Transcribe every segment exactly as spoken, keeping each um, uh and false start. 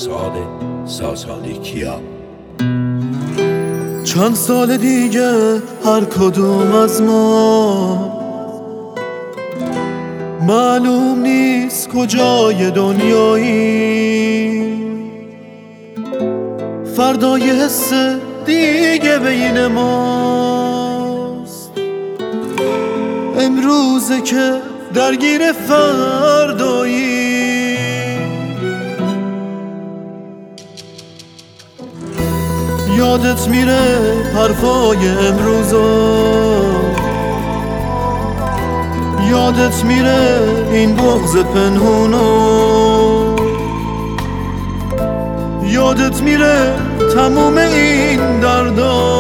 فرزاد ساسانی کیا. چند سال دیگه هر کدوم از ما معلوم نیست کجای دنیایی، فردا یه حس دیگه بین ماست، امروزه که درگیر فردایی. یادت میره حرفای امروزا، یادت میره این بغض پنهونو، یادت میره تموم این دردا،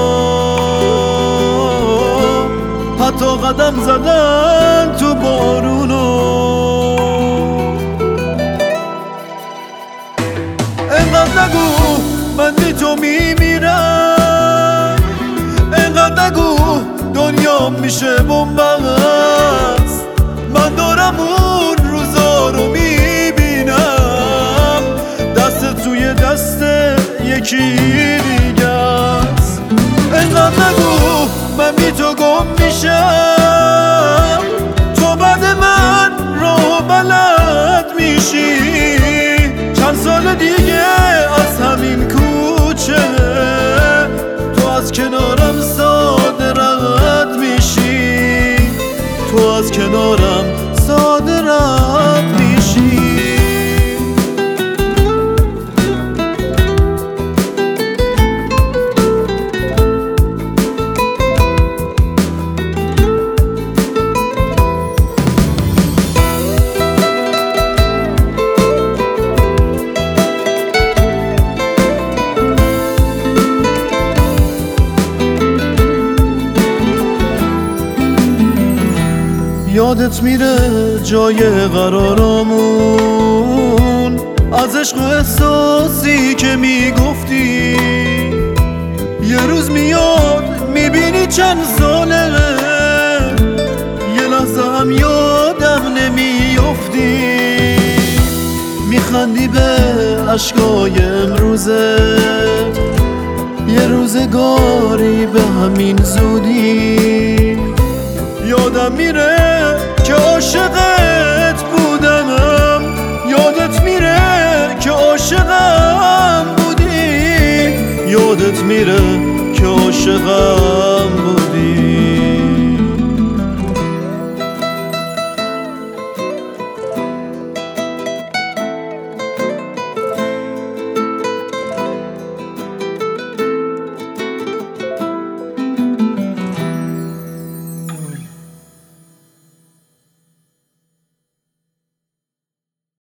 حتی قدم زدن تو بارونو. انقدر نگو من بی تو میمیرم، انقدر نگو دنیا میشه بنبست، من دارم اون روزا رو میبینم، دست توی دست یکی دیگه است. انقدر نگو من بی تو گم میشم، تو بعد من راه بلد میشی، چند سال دیگه از همین کوچه تو از کنارم ساده رد میشی، تو از کنارم ساده رد میشی. یادت میره جای قرارمون، از عشق و احساسی که میگفتی، یه روز میاد میبینی چند ساله، یه لحظه هم یادم نمیافتی، میخندی به عشقای امروزه، یه روزگاری به همین زودی. یادم میره که عاشقت بودم، یادت میره که عاشقم بودی، یادت میره که عاشقم